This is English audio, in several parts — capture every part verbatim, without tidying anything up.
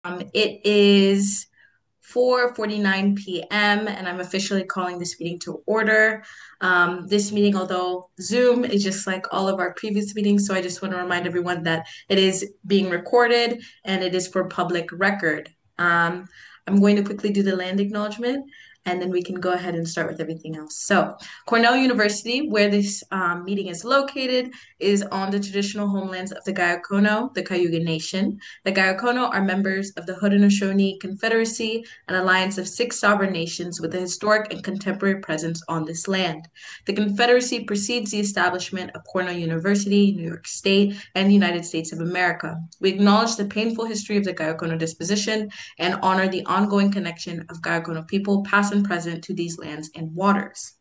Um, it is four forty-nine p m and I'm officially calling this meeting to order. Um, this meeting, although Zoom is just like all of our previous meetings, so I just want to remind everyone that it is being recorded and it is for public record. Um, I'm going to quickly do the land acknowledgement and then we can go ahead and start with everything else. So, Cornell University, where this um, meeting is located, is on the traditional homelands of the Gayakono, the Cayuga Nation. The Gayakono are members of the Haudenosaunee Confederacy, an alliance of six sovereign nations with a historic and contemporary presence on this land. The Confederacy precedes the establishment of Cornell University, New York State, and the United States of America. We acknowledge the painful history of the Gayakono disposition and honor the ongoing connection of Gayakono people, past and present, to these lands and waters.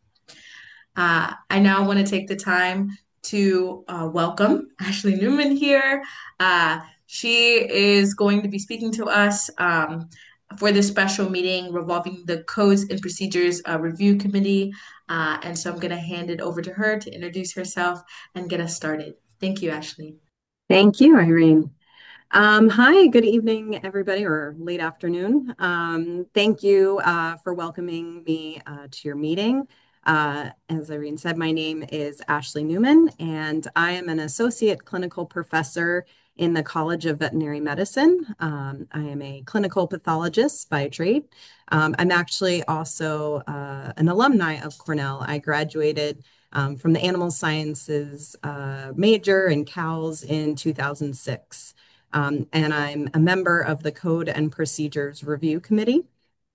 Uh, I now want to take the time to uh, welcome Ashley Newman here. Uh, she is going to be speaking to us um, for this special meeting revolving the Codes and Procedures uh, Review Committee. Uh, and so I'm going to hand it over to her to introduce herself and get us started. Thank you, Ashley. Thank you, Irene. Um, hi, good evening, everybody, or late afternoon. Um, thank you uh, for welcoming me uh, to your meeting. Uh, as Irene said, my name is Ashley Newman, and I am an associate clinical professor in the College of Veterinary Medicine. Um, I am a clinical pathologist by trade. Um, I'm actually also uh, an alumni of Cornell. I graduated um, from the animal sciences uh, major in cows in two thousand six. Um, and I'm a member of the Code and Procedures Review Committee.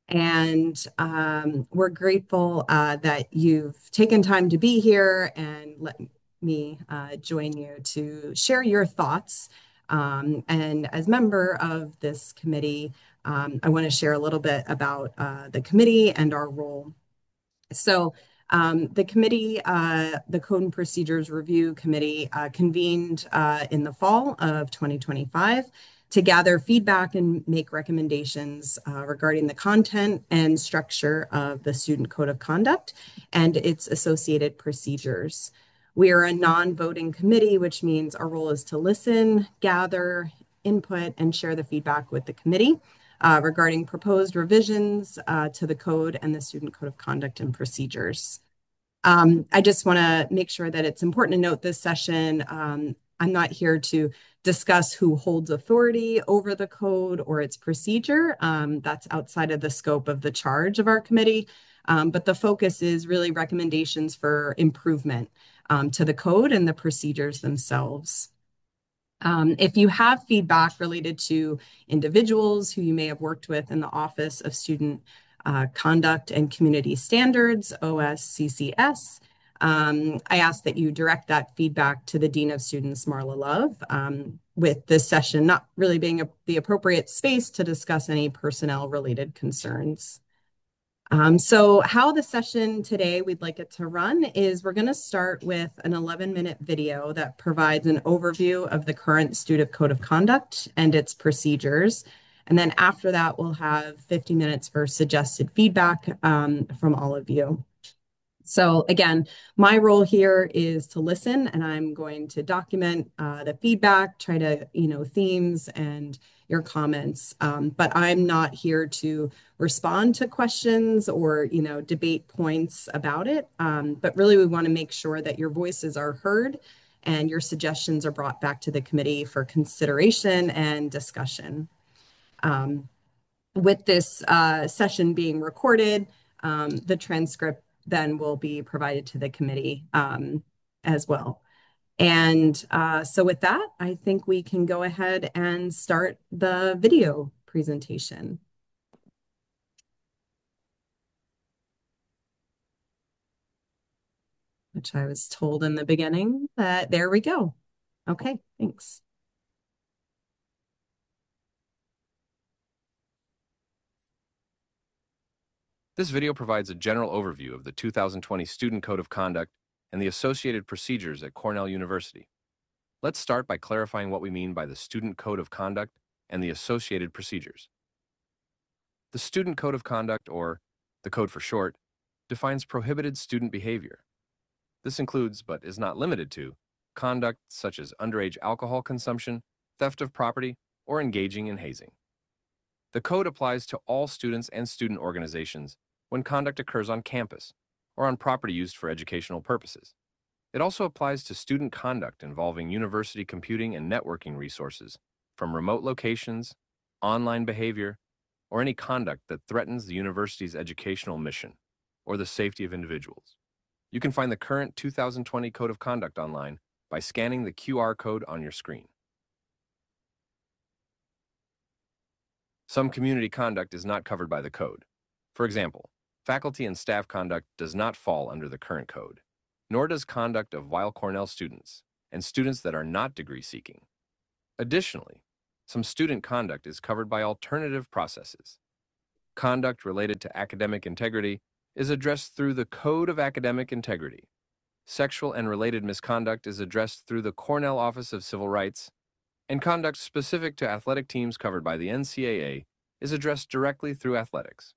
And um, we're grateful uh, that you've taken time to be here and let me uh, join you to share your thoughts. Um, and as member of this committee, um, I want to share a little bit about uh, the committee and our role. So um, the committee, uh, the Code and Procedures Review Committee, uh, convened uh, in the fall of twenty twenty-five to gather feedback and make recommendations uh, regarding the content and structure of the Student Code of Conduct and its associated procedures. We are a non-voting committee, which means our role is to listen, gather input, and share the feedback with the committee uh, regarding proposed revisions uh, to the code and the Student Code of Conduct and Procedures. Um, I just want to make sure that it's important to note this session. Um, I'm not here to discuss who holds authority over the code or its procedure. Um, that's outside of the scope of the charge of our committee. Um, but the focus is really recommendations for improvement um, to the code and the procedures themselves. Um, if you have feedback related to individuals who you may have worked with in the Office of Student uh, Conduct and Community Standards, O S C C S, um, I ask that you direct that feedback to the Dean of Students, Marla Love, um, with this session not really being a, the appropriate space to discuss any personnel related concerns. Um, so how the session today we'd like it to run is we're going to start with an eleven minute video that provides an overview of the current Student Code of Conduct and its procedures. And then after that, we'll have fifty minutes for suggested feedback um, from all of you. So again, my role here is to listen, and I'm going to document uh, the feedback, try to, you know, themes and your comments. Um, but I'm not here to respond to questions or, you know, debate points about it. Um, but really, we want to make sure that your voices are heard and your suggestions are brought back to the committee for consideration and discussion. Um, with this uh, session being recorded, um, the transcript then will be provided to the committee um, as well. And uh, so with that, I think we can go ahead and start the video presentation. Which I was told in the beginning that there we go. Okay, thanks. This video provides a general overview of the two thousand twenty Student Code of Conduct and the associated procedures at Cornell University. Let's start by clarifying what we mean by the Student Code of Conduct and the associated procedures. The Student Code of Conduct, or the Code for short, defines prohibited student behavior. This includes, but is not limited to, conduct such as underage alcohol consumption, theft of property, or engaging in hazing. The code applies to all students and student organizations when conduct occurs on campus or on property used for educational purposes. It also applies to student conduct involving university computing and networking resources from remote locations, online behavior, or any conduct that threatens the university's educational mission or the safety of individuals. You can find the current two thousand twenty Code of Conduct online by scanning the Q R code on your screen. Some community conduct is not covered by the code. For example, faculty and staff conduct does not fall under the current code, nor does conduct of Weill Cornell students and students that are not degree-seeking. Additionally, some student conduct is covered by alternative processes. Conduct related to academic integrity is addressed through the Code of Academic Integrity. Sexual and related misconduct is addressed through the Cornell Office of Civil Rights, and conduct specific to athletic teams covered by the N C A A is addressed directly through athletics.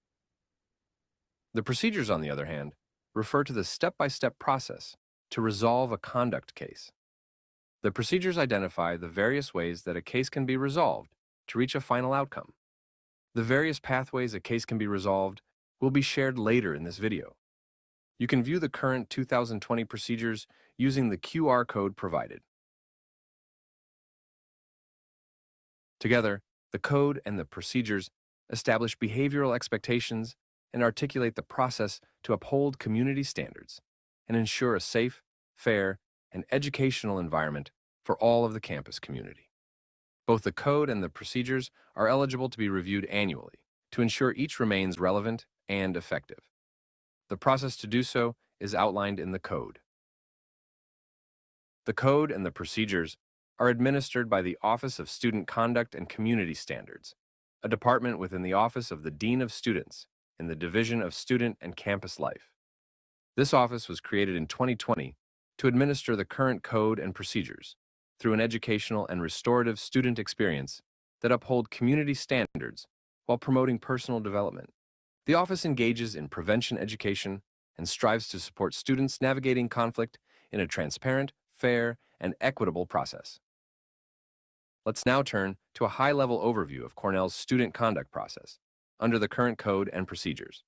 The procedures, on the other hand, refer to the step-by-step process to resolve a conduct case. The procedures identify the various ways that a case can be resolved to reach a final outcome. The various pathways a case can be resolved will be shared later in this video. You can view the current two thousand twenty procedures using the Q R code provided. Together, the code and the procedures establish behavioral expectations and articulate the process to uphold community standards and ensure a safe, fair, and educational environment for all of the campus community. Both the code and the procedures are eligible to be reviewed annually to ensure each remains relevant and effective. The process to do so is outlined in the code. The code and the procedures are administered by the Office of Student Conduct and Community Standards, a department within the Office of the Dean of Students in the Division of Student and Campus Life. This office was created in twenty twenty to administer the current code and procedures through an educational and restorative student experience that uphold community standards while promoting personal development. The office engages in prevention education and strives to support students navigating conflict in a transparent, fair, and equitable process. Let's now turn to a high-level overview of Cornell's student conduct process under the current code and procedures.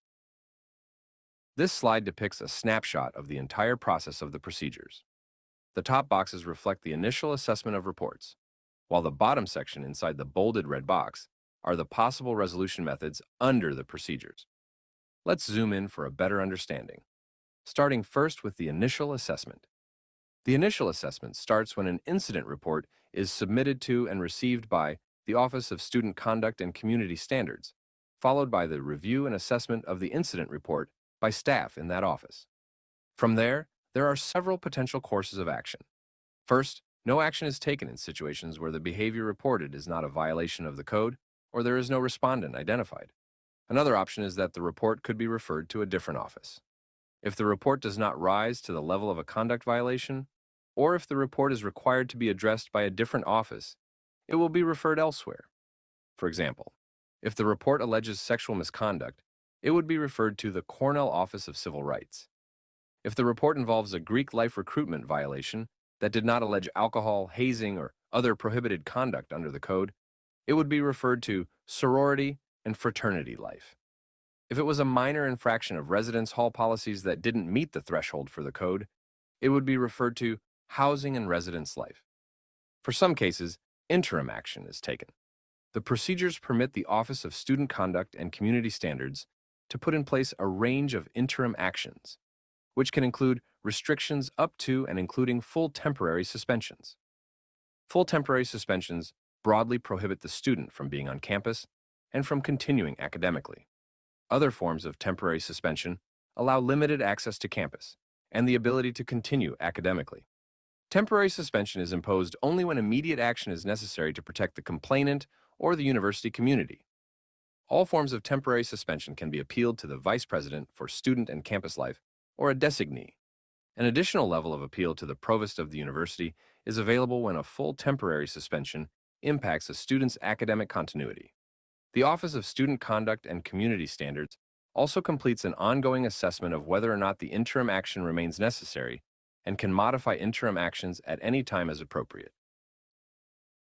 This slide depicts a snapshot of the entire process of the procedures. The top boxes reflect the initial assessment of reports, while the bottom section inside the bolded red box are the possible resolution methods under the procedures. Let's zoom in for a better understanding, starting first with the initial assessment. The initial assessment starts when an incident report is submitted to and received by the Office of Student Conduct and Community Standards, followed by the review and assessment of the incident report by staff in that office. From there, there are several potential courses of action. First, no action is taken in situations where the behavior reported is not a violation of the code or there is no respondent identified. Another option is that the report could be referred to a different office. If the report does not rise to the level of a conduct violation, or if the report is required to be addressed by a different office, it will be referred elsewhere. For example, if the report alleges sexual misconduct, it would be referred to the Cornell Office of Civil Rights. If the report involves a Greek life recruitment violation that did not allege alcohol, hazing, or other prohibited conduct under the code, it would be referred to sorority and fraternity life. If it was a minor infraction of residence hall policies that didn't meet the threshold for the code, it would be referred to housing and residence life. For some cases, interim action is taken. The procedures permit the Office of Student Conduct and Community Standards to put in place a range of interim actions, which can include restrictions up to and including full temporary suspensions. Full temporary suspensions broadly prohibit the student from being on campus and from continuing academically. Other forms of temporary suspension allow limited access to campus and the ability to continue academically. Temporary suspension is imposed only when immediate action is necessary to protect the complainant or the university community. All forms of temporary suspension can be appealed to the Vice President for Student and Campus Life or a designee. An additional level of appeal to the Provost of the university is available when a full temporary suspension impacts a student's academic continuity. The Office of Student Conduct and Community Standards also completes an ongoing assessment of whether or not the interim action remains necessary and can modify interim actions at any time as appropriate.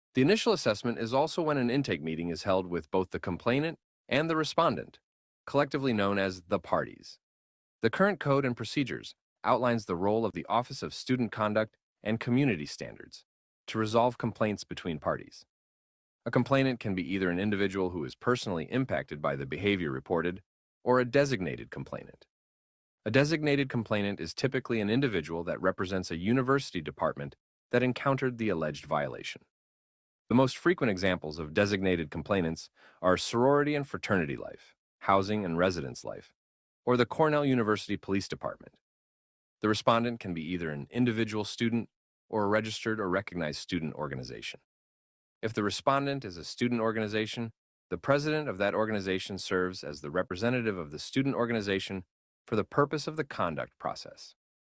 The initial assessment is also when an intake meeting is held with both the complainant and the respondent, collectively known as the parties. The current code and procedures outlines the role of the Office of Student Conduct and Community Standards to resolve complaints between parties. A complainant can be either an individual who is personally impacted by the behavior reported or a designated complainant. A designated complainant is typically an individual that represents a university department that encountered the alleged violation. The most frequent examples of designated complainants are sorority and fraternity life, housing and residence life, or the Cornell University Police Department. The respondent can be either an individual student or a registered or recognized student organization. If the respondent is a student organization, the president of that organization serves as the representative of the student organization for the purpose of the conduct process.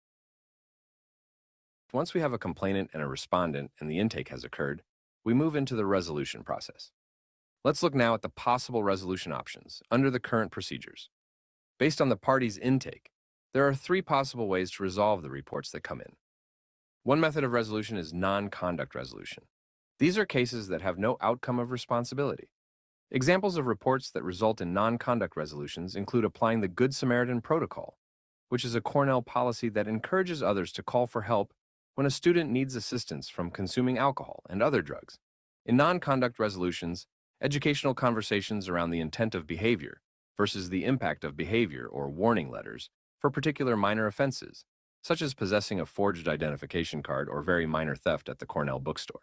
Once we have a complainant and a respondent and the intake has occurred, we move into the resolution process. Let's look now at the possible resolution options under the current procedures. Based on the party's intake, there are three possible ways to resolve the reports that come in. One method of resolution is non-conduct resolution. These are cases that have no outcome of responsibility. Examples of reports that result in non-conduct resolutions include applying the Good Samaritan Protocol, which is a Cornell policy that encourages others to call for help when a student needs assistance from consuming alcohol and other drugs. In non-conduct resolutions, educational conversations around the intent of behavior versus the impact of behavior or warning letters for particular minor offenses, such as possessing a forged identification card or very minor theft at the Cornell bookstore.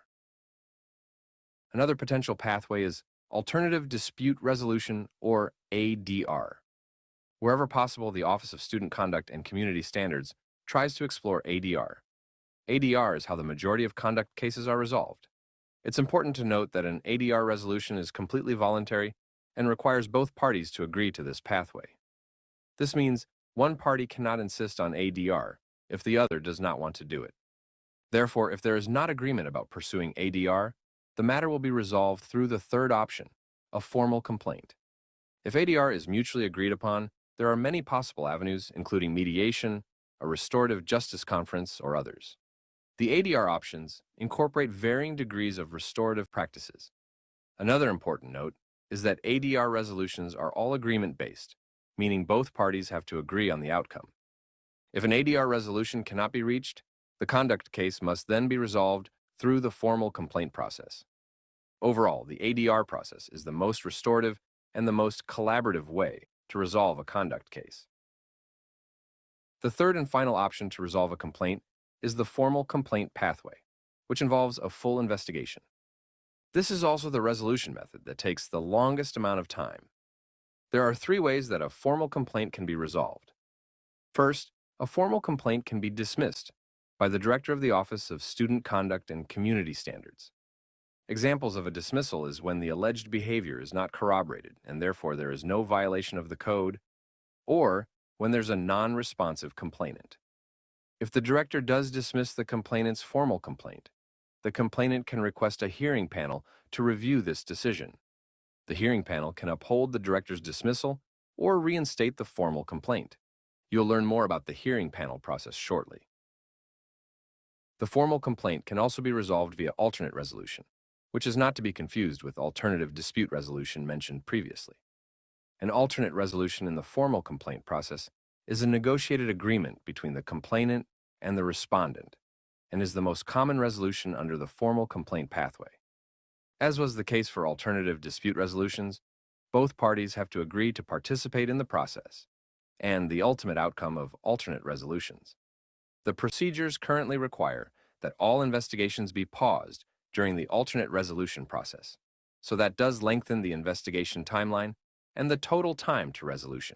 Another potential pathway is Alternative Dispute Resolution, or A D R. Wherever possible, the Office of Student Conduct and Community Standards tries to explore A D R. A D R is how the majority of conduct cases are resolved. It's important to note that an A D R resolution is completely voluntary and requires both parties to agree to this pathway. This means one party cannot insist on A D R if the other does not want to do it. Therefore, if there is not agreement about pursuing A D R, the matter will be resolved through the third option, a formal complaint. If A D R is mutually agreed upon, there are many possible avenues, including mediation, a restorative justice conference, or others. The A D R options incorporate varying degrees of restorative practices. Another important note is that A D R resolutions are all agreement-based, meaning both parties have to agree on the outcome. If an A D R resolution cannot be reached, the conduct case must then be resolved through the formal complaint process. Overall, the A D R process is the most restorative and the most collaborative way to resolve a conduct case. The third and final option to resolve a complaint is the formal complaint pathway, which involves a full investigation. This is also the resolution method that takes the longest amount of time. There are three ways that a formal complaint can be resolved. First, a formal complaint can be dismissed by the Director of the Office of Student Conduct and Community Standards. Examples of a dismissal is when the alleged behavior is not corroborated and therefore there is no violation of the code, or when there's a non-responsive complainant. If the director does dismiss the complainant's formal complaint, the complainant can request a hearing panel to review this decision. The hearing panel can uphold the director's dismissal or reinstate the formal complaint. You'll learn more about the hearing panel process shortly. The formal complaint can also be resolved via alternate resolution, which is not to be confused with alternative dispute resolution mentioned previously. An alternate resolution in the formal complaint process is a negotiated agreement between the complainant and the respondent, and is the most common resolution under the formal complaint pathway. As was the case for alternative dispute resolutions, both parties have to agree to participate in the process and the ultimate outcome of alternate resolutions. The procedures currently require that all investigations be paused during the alternate resolution process, so that does lengthen the investigation timeline and the total time to resolution.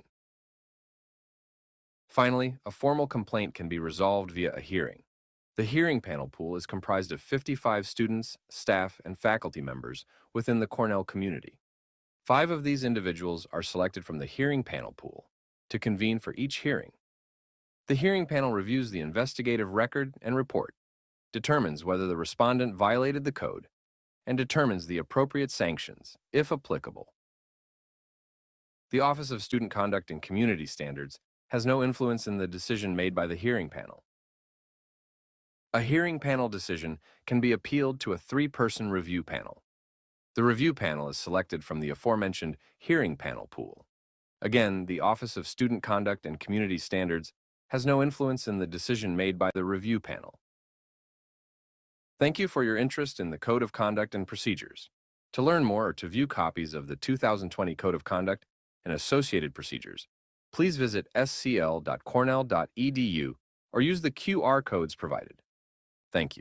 Finally, a formal complaint can be resolved via a hearing. The hearing panel pool is comprised of fifty-five students, staff, and faculty members within the Cornell community. Five of these individuals are selected from the hearing panel pool to convene for each hearing. The hearing panel reviews the investigative record and report, determines whether the respondent violated the code, and determines the appropriate sanctions, if applicable. The Office of Student Conduct and Community Standards has no influence in the decision made by the hearing panel. A hearing panel decision can be appealed to a three-person review panel. The review panel is selected from the aforementioned hearing panel pool. Again, the Office of Student Conduct and Community Standards has no influence in the decision made by the review panel. Thank you for your interest in the Code of Conduct and Procedures. To learn more or to view copies of the two thousand twenty Code of Conduct and associated procedures, please visit s c l dot cornell dot e d u or use the Q R codes provided. Thank you.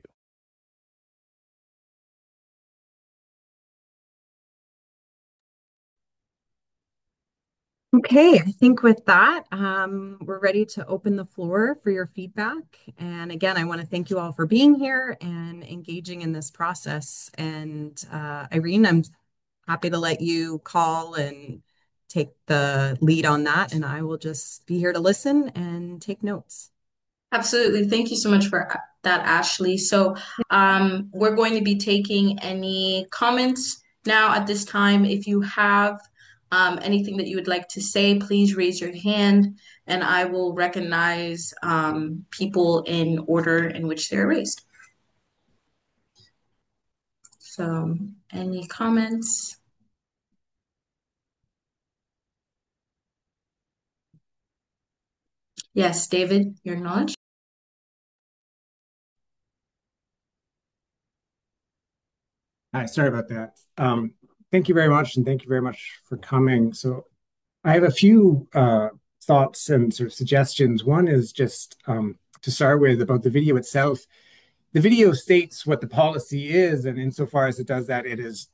Okay, I think with that, um, we're ready to open the floor for your feedback. And again, I want to thank you all for being here and engaging in this process. And uh, Irene, I'm happy to let you call and take the lead on that. And I will just be here to listen and take notes. Absolutely. Thank you so much for that, Ashley. So, um, we're going to be taking any comments now at this time. If you have um, anything that you would like to say, please raise your hand and I will recognize um, people in order in which they're raised. So, any comments? Yes, David, your knowledge. Hi, sorry about that. Um, thank you very much, and thank you very much for coming. So I have a few uh, thoughts and sort of suggestions. One is just um, to start with about the video itself. The video states what the policy is, and insofar as it does that, it is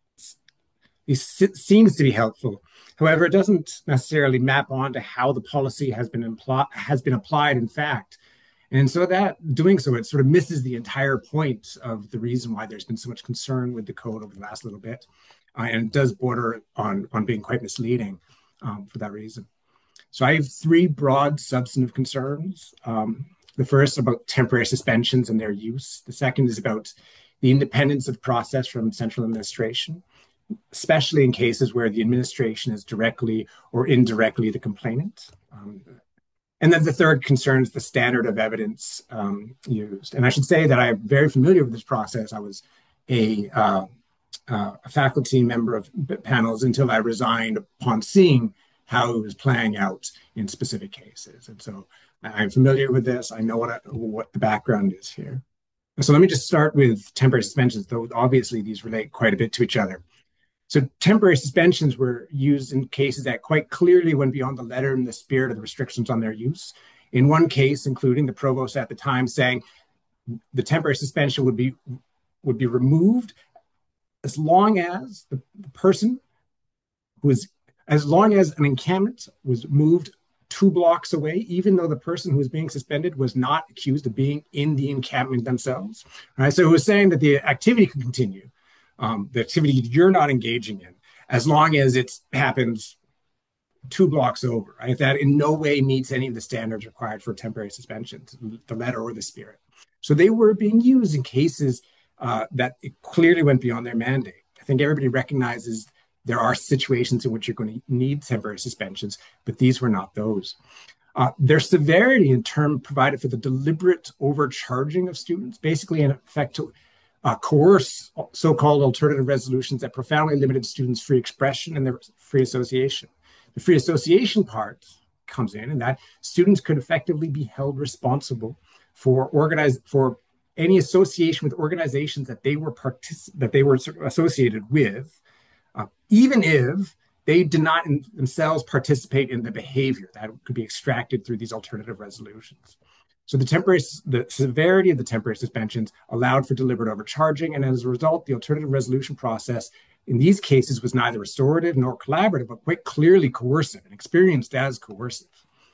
it seems to be helpful. However, it doesn't necessarily map onto how the policy has been impl- has been applied in fact. And so that doing so, it sort of misses the entire point of the reason why there's been so much concern with the code over the last little bit. Uh, and it does border on, on being quite misleading um, for that reason. So I have three broad substantive concerns. Um, the first about temporary suspensions and their use. The second is about the independence of process from central administration, especially in cases where the administration is directly or indirectly the complainant. Um, And then the third concerns the standard of evidence um, used. And I should say that I'm very familiar with this process. I was a, uh, uh, a faculty member of panels until I resigned upon seeing how it was playing out in specific cases. And so I'm familiar with this. I know what, I, what the background is here. So let me just start with temporary suspensions, though obviously these relate quite a bit to each other. So temporary suspensions were used in cases that quite clearly went beyond the letter and the spirit of the restrictions on their use. In one case, including the provost at the time saying the temporary suspension would be would be removed as long as the, the person was, as long as an encampment was moved two blocks away, even though the person who was being suspended was not accused of being in the encampment themselves. Right? So it was saying that the activity could continue. Um, the activity you're not engaging in, as long as it happens two blocks over, right? That in no way meets any of the standards required for temporary suspensions, the letter or the spirit. So they were being used in cases uh, that it clearly went beyond their mandate. I think everybody recognizes there are situations in which you're going to need temporary suspensions, but these were not those. Uh, their severity in term provided for the deliberate overcharging of students, basically in effect to Uh, coerce so-called alternative resolutions that profoundly limited students' free expression and their free association. The free association part comes in, and that students could effectively be held responsible for organize for any association with organizations that they were partic- that they were associated with, uh, even if they did not in themselves participate in the behavior that could be extracted through these alternative resolutions. So the temporary, the severity of the temporary suspensions allowed for deliberate overcharging, and as a result, the alternative resolution process in these cases was neither restorative nor collaborative, but quite clearly coercive and experienced as coercive.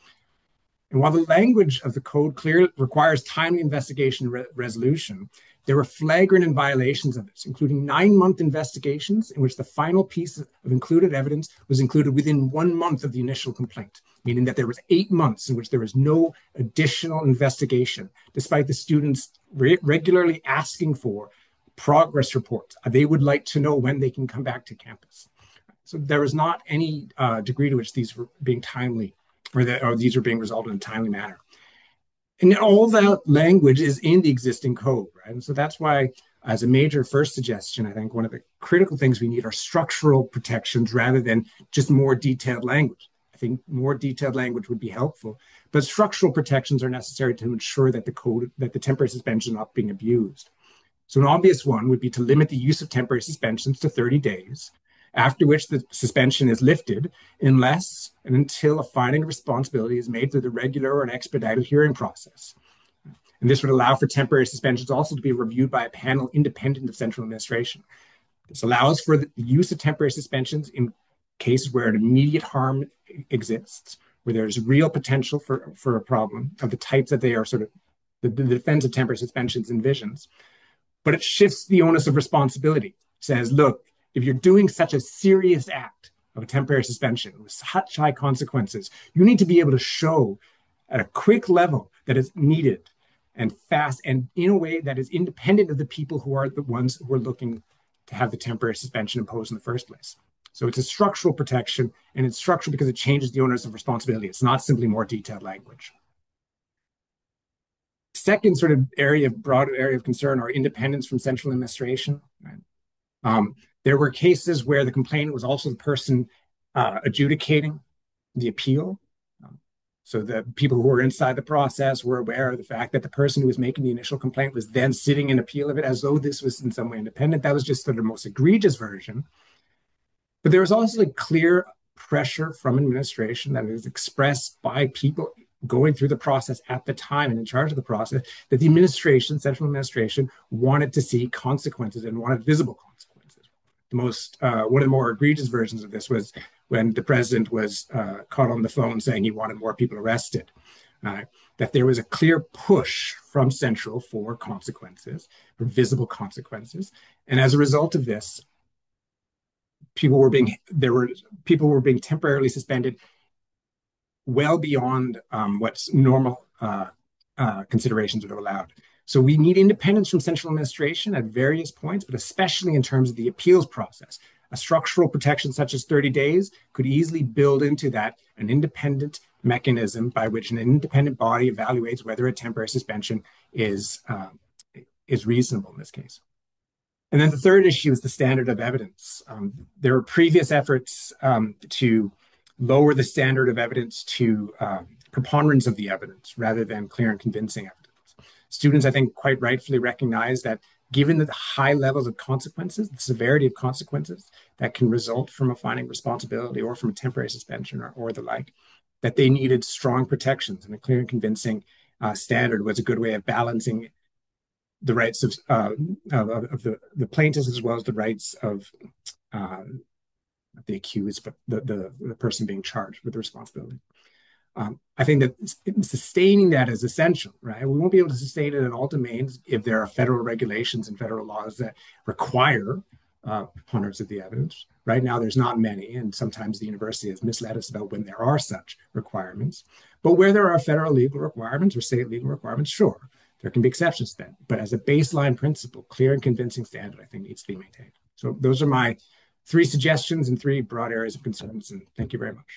And while the language of the code clearly requires timely investigation and re resolution, there were flagrant violations of this, including nine-month investigations in which the final piece of included evidence was included within one month of the initial complaint, meaning that there was eight months in which there was no additional investigation, despite the students re regularly asking for progress reports. They would like to know when they can come back to campus. So there was not any uh, degree to which these were being timely, or, that, or these were being resolved in a timely manner. and all that language is in the existing code, right? And so that's why, as a major first suggestion, I think one of the critical things we need are structural protections rather than just more detailed language. I think more detailed language would be helpful, but structural protections are necessary to ensure that the code, that the temporary suspension is not being abused. So an obvious one would be to limit the use of temporary suspensions to thirty days, after which the suspension is lifted unless and until a finding of responsibility is made through the regular or an expedited hearing process. And this would allow for temporary suspensions also to be reviewed by a panel independent of central administration. This allows for the use of temporary suspensions in cases where an immediate harm exists, where there's real potential for, for a problem of the types that they are sort of, the, the defense of temporary suspensions envisions. But it shifts the onus of responsibility. It says, look, if you're doing such a serious act of a temporary suspension with such high consequences, you need to be able to show at a quick level that it's needed and fast and in a way that is independent of the people who are the ones who are looking to have the temporary suspension imposed in the first place. So it's a structural protection, and it's structural because it changes the onus of responsibility. It's not simply more detailed language. Second sort of area of broad area of concern are independence from central administration. Right? Um, there were cases where the complainant was also the person uh, adjudicating the appeal. Um, so the people who were inside the process were aware of the fact that the person who was making the initial complaint was then sitting in appeal of it as though this was in some way independent. That was just sort of the most egregious version. But there was also a clear pressure from administration that is expressed by people going through the process at the time and in charge of the process, that the administration, central administration, wanted to see consequences and wanted visible consequences. The most, uh, one of the more egregious versions of this was when the president was uh, caught on the phone saying he wanted more people arrested. Uh, that there was a clear push from central for consequences, for visible consequences. And as a result of this, people were being, there were, people were being temporarily suspended well beyond um, what's normal uh, uh, considerations would have allowed. So we need independence from central administration at various points, but especially in terms of the appeals process. A structural protection such as thirty days could easily build into that an independent mechanism by which an independent body evaluates whether a temporary suspension is, uh, is reasonable in this case. And then the third issue is the standard of evidence. Um, there were previous efforts um, to lower the standard of evidence to uh, preponderance of the evidence rather than clear and convincing evidence. Students, I think, quite rightfully recognize that given the high levels of consequences, the severity of consequences that can result from a finding responsibility or from a temporary suspension or, or the like, that they needed strong protections, and a clear and convincing uh, standard was a good way of balancing the rights of, uh, of, of the, the plaintiffs as well as the rights of uh, the accused, but the, the, the person being charged with the responsibility. Um, I think that sustaining that is essential, right? We won't be able to sustain it in all domains if there are federal regulations and federal laws that require uh, preponderance of the evidence. Right now, there's not many, and sometimes the university has misled us about when there are such requirements. But where there are federal legal requirements or state legal requirements, sure, there can be exceptions to that. But as a baseline principle, clear and convincing standard, I think needs to be maintained. So those are my three suggestions and three broad areas of concerns, and thank you very much.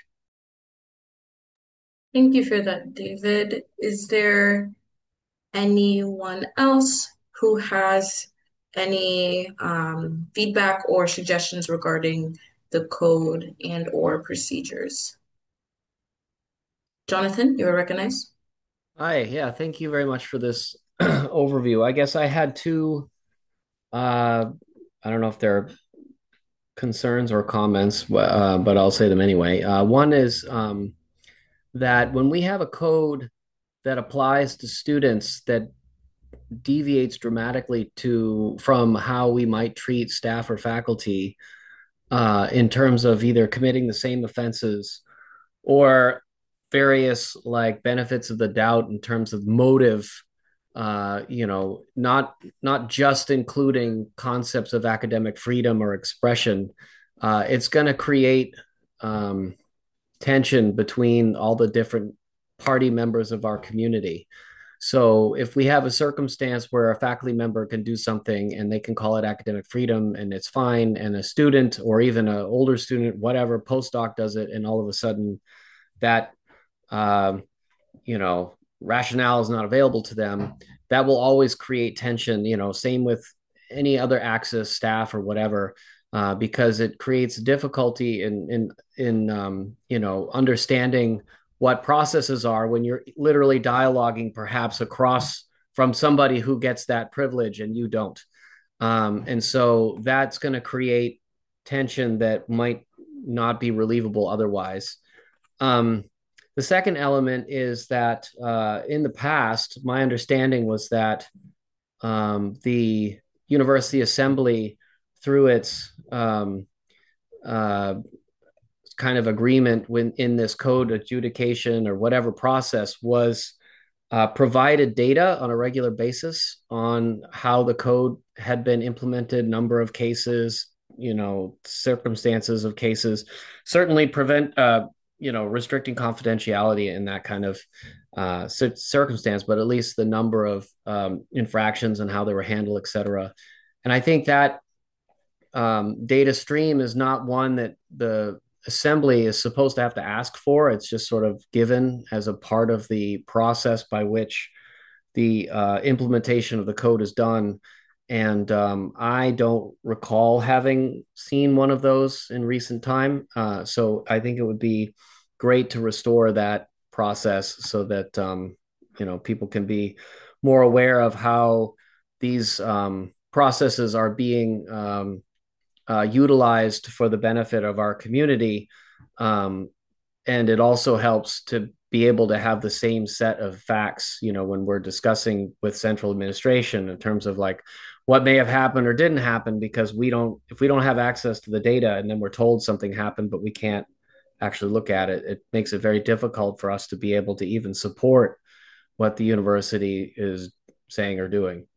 Thank you for that, David. Is there anyone else who has any um, feedback or suggestions regarding the code and or procedures? Jonathan, you are recognized. Hi, yeah, thank you very much for this overview. I guess I had two, uh, I don't know if they're concerns or comments, uh, but I'll say them anyway. Uh, one is um, that when we have a code that applies to students that deviates dramatically to from how we might treat staff or faculty uh, in terms of either committing the same offenses or various like benefits of the doubt in terms of motive, uh, you know, not not just including concepts of academic freedom or expression. Uh, it's going to create um, tension between all the different party members of our community. So if we have a circumstance where a faculty member can do something and they can call it academic freedom and it's fine, and a student or even an older student, whatever, postdoc does it, and all of a sudden that, um, you know, rationale is not available to them, that will always create tension. You know, same with any other Axis staff or whatever, uh, because it creates difficulty in in in um, you know, understanding what processes are when you're literally dialoguing perhaps across from somebody who gets that privilege and you don't. Um, and so that's going to create tension that might not be relievable otherwise. Um, the second element is that uh, in the past, my understanding was that um, the University Assembly, through its um, uh, kind of agreement when in this code adjudication or whatever process, was uh, provided data on a regular basis on how the code had been implemented, number of cases, you know, circumstances of cases, certainly prevent, uh, you know, restricting confidentiality in that kind of uh, circumstance, but at least the number of um, infractions and how they were handled, et cetera. And I think that um, data stream is not one that the assembly is supposed to have to ask for. It's just sort of given as a part of the process by which the uh, implementation of the code is done. And um, I don't recall having seen one of those in recent time. Uh, so I think it would be great to restore that process so that um, you know, people can be more aware of how these um, processes are being um, uh, utilized for the benefit of our community. Um, and it also helps to be able to have the same set of facts, you know, when we're discussing with central administration in terms of like what may have happened or didn't happen, because we don't, if we don't have access to the data and then we're told something happened, but we can't actually look at it, it makes it very difficult for us to be able to even support what the university is saying or doing.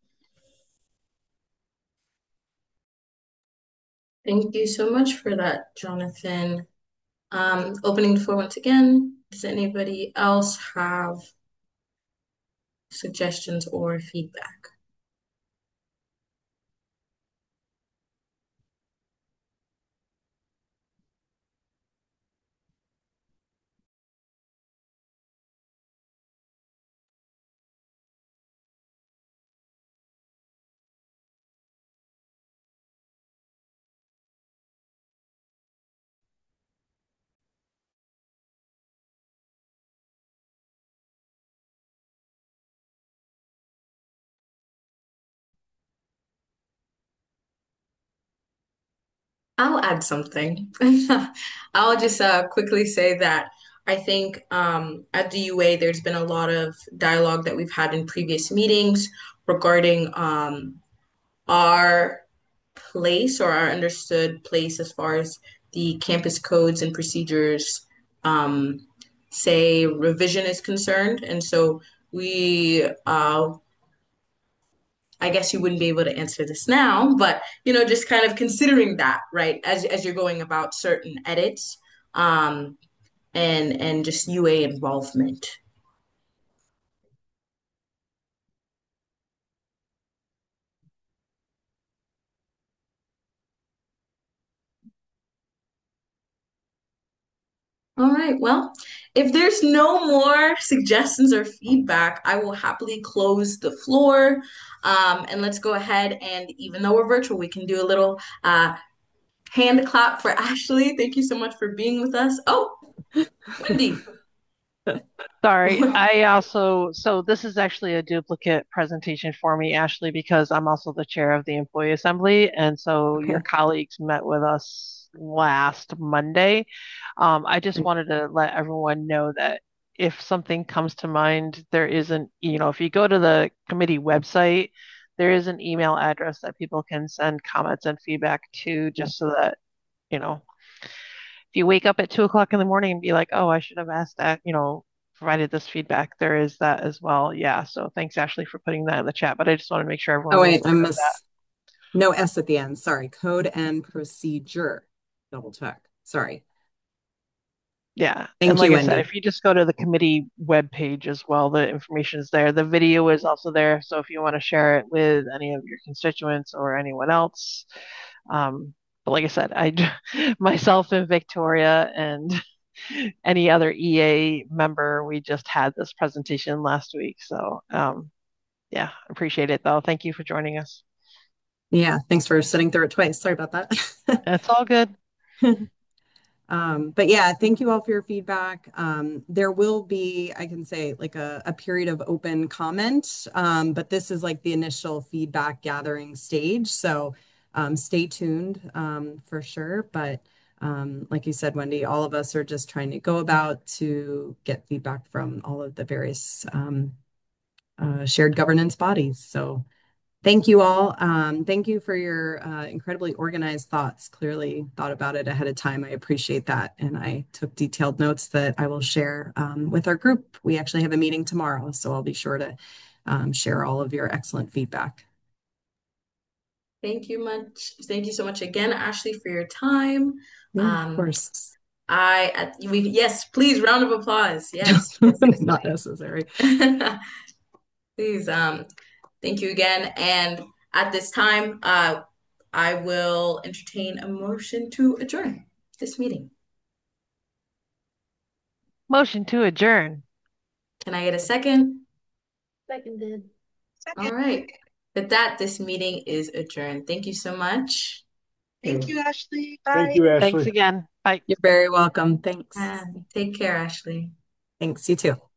Thank you so much for that, Jonathan. Um, opening the floor once again. Does anybody else have suggestions or feedback? I'll add something. I'll just uh, quickly say that I think um, at the U A, there's been a lot of dialogue that we've had in previous meetings regarding um, our place or our understood place as far as the campus codes and procedures, um, say revision is concerned. And so we uh, I guess you wouldn't be able to answer this now, but you know, just kind of considering that, right, as as you're going about certain edits, um, and and just U A involvement. All right, well, if there's no more suggestions or feedback, I will happily close the floor. Um, and let's go ahead and even though we're virtual, we can do a little uh, hand clap for Ashley. Thank you so much for being with us. Oh, Wendy. Sorry, I also, so this is actually a duplicate presentation for me, Ashley, because I'm also the chair of the employee assembly. And so your colleagues met with us last Monday. Um, I just wanted to let everyone know that if something comes to mind, there isn't, you know, if you go to the committee website, there is an email address that people can send comments and feedback to, just so that, you know, if you wake up at two o'clock in the morning and be like, oh, I should have asked that, you know, provided this feedback, there is that as well. Yeah. So thanks, Ashley, for putting that in the chat. But I just want to make sure everyone Oh, was wait, I aware of missed that. no S at the end. Sorry. Code and procedure. Double check. Sorry. Yeah. Thank and like you, I said, Wendy. if you just go to the committee webpage as well, the information is there. The video is also there. So if you want to share it with any of your constituents or anyone else. Um, but like I said, I myself and Victoria and any other E A member. We just had this presentation last week. So um, yeah, appreciate it though. Thank you for joining us. Yeah, thanks for sitting through it twice. Sorry about that. It's all good. Um, but yeah, thank you all for your feedback. Um, there will be, I can say, like a, a period of open comment, um, but this is like the initial feedback gathering stage. So um, stay tuned um, for sure. But um, like you said, Wendy, all of us are just trying to go about to get feedback from all of the various um, uh, shared governance bodies. So thank you all. Um, thank you for your uh, incredibly organized thoughts. Clearly thought about it ahead of time. I appreciate that. And I took detailed notes that I will share um, with our group. We actually have a meeting tomorrow, so I'll be sure to um, share all of your excellent feedback. Thank you much. Thank you so much again, Ashley, for your time. Yeah, of Um, course. I at, we yes, please round of applause. Yes, yes, yes, Not necessary. yes. Please, um, thank you again. And at this time, uh, I will entertain a motion to adjourn this meeting. Motion to adjourn. Can I get a second? Seconded. All right. With that, this meeting is adjourned. Thank you so much. Thank you, Ashley. Bye. Thank you, Ashley. Thanks again. Bye. You're very welcome. Thanks. And take care, Ashley. Thanks. You too.